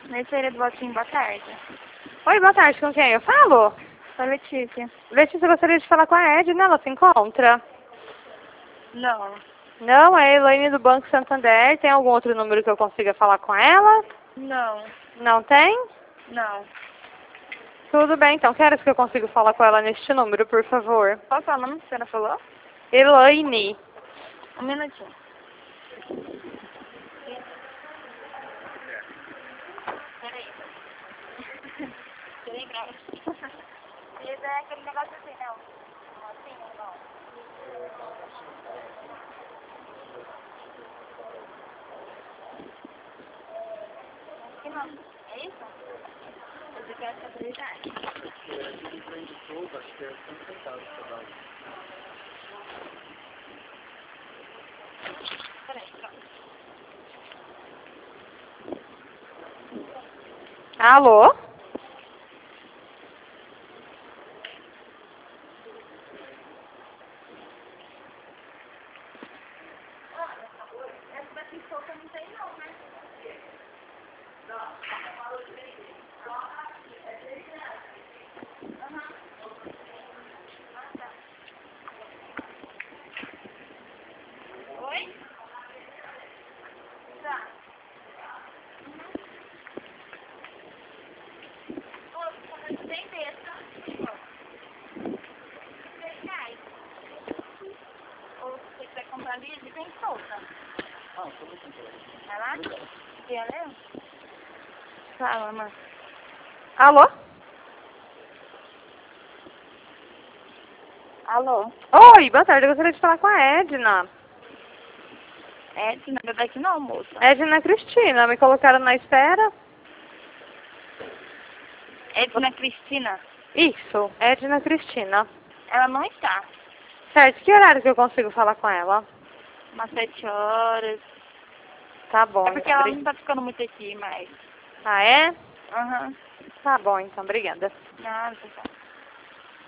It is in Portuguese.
Mercedes do Botinho, boa tarde. Oi, boa tarde, com quem eu falo? Sou Letícia. Letícia, eu gostaria de falar com a Edna, ela se encontra? Não. Não, é a Elaine do Banco Santander, tem algum outro número que eu consiga falar com ela? Não. Não tem? Não. Tudo bem, então, que horas que eu consigo falar com ela neste número, por favor? Qual que é o nome que a senhora falou? Elaine. Um minutinho. Peraí. Você lembra? Esse é aquele negócio assim, não? Assim ou não? Acho que não. É isso? Você quer essa habilidade? Peraí, pronto. Alô? Essa daqui solta não tem não, né? Oi? Tá. Tem dessa. R$6. Ou se você quiser comprar livre, tem solta. Vai lá? Quer ler? Fala, mãe. Alô? Alô? Oi, boa tarde, eu gostaria de falar com a Edna. Edna, bebê aqui não, moça. Edna Cristina, me colocaram na espera? Edna Cristina. Isso, Edna Cristina. Ela não está. Certo, que horário que eu consigo falar com ela? Umas 7 horas. Tá bom, É porque então, ela não tá ficando muito aqui mais. Ah, é? Aham. Tá bom, então, obrigada. Nada, tá.